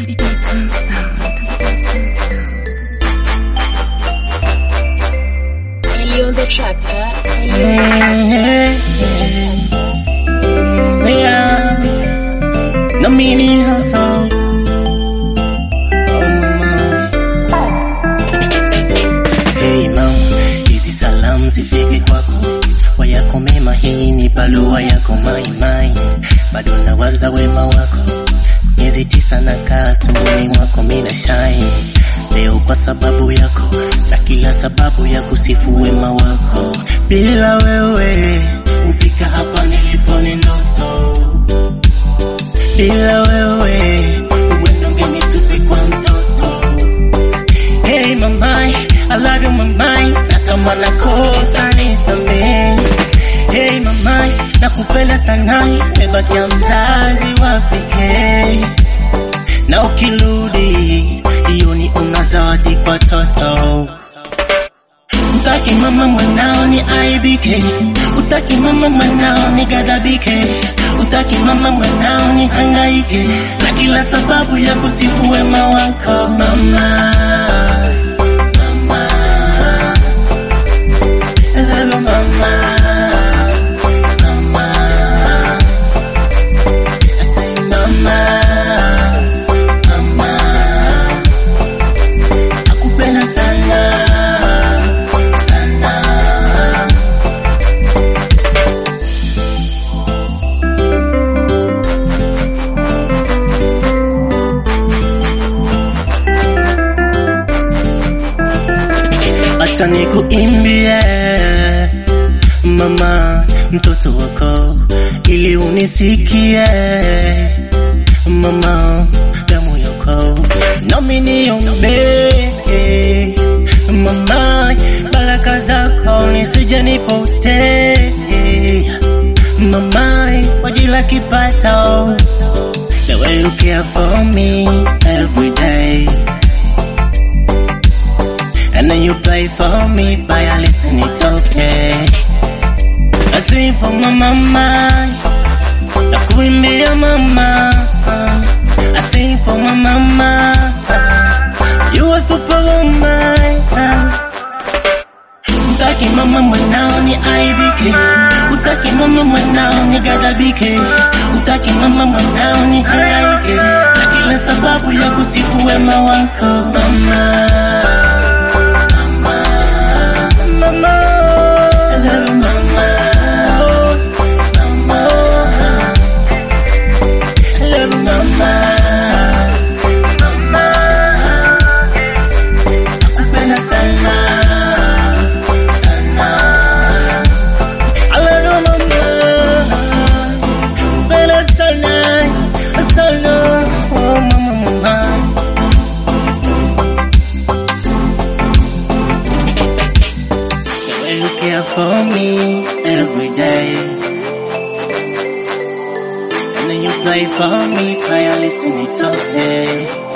Ellie on the track, No meaning hustle. Hey mom, hizi salamu zifike kwako, wayako mema, hii ni barua yako my. Bado nawaza wema wako, miezi 9 nakaa tumboni mwako mina shine. Leo kwa sababu yako, na kila sababu ya kusifu wema wako. Bila wewe, kufika hapa nilipo ni ndoto. Bila wewe, uwendo ungenitupe kwa mtoto. Hey mamai, I love you mamai, na kama nakosa nisamehe. Hey mamai, nakupenda sana, umebaki mzazi wa pekee. Na ukirudi, jioni una zawadi kwa toto. Utaki mama mwanao ni aibike, utaki mama mwanao ni ghadhabike, utaki mama mwanao ni hangaike, na kila sababu ya kusifu wema wako mama. Mama, I love you mama. Mama, I say mama. Mama, nakupenda sana. Acha nikuimbie mama, mtoto wako ili unisikie mama, damu yako nami niombe mama, baraka zako nisije nipotee mama, kwa ajili ya kipato. The way you care for me every day, and then you play for me by a listen, it's okay. I sing for my mama, nakuimbia mama. I sing for my mama, you are superwoman. Utaki mama mwanao ni aibike, utaki mama mwanao ni ghadhabike, utaki mama mwanao ni hangaike, na kila sababu ya kusifu wema wako mama. You care for me every day, and then you play for me by a listen, it's okay.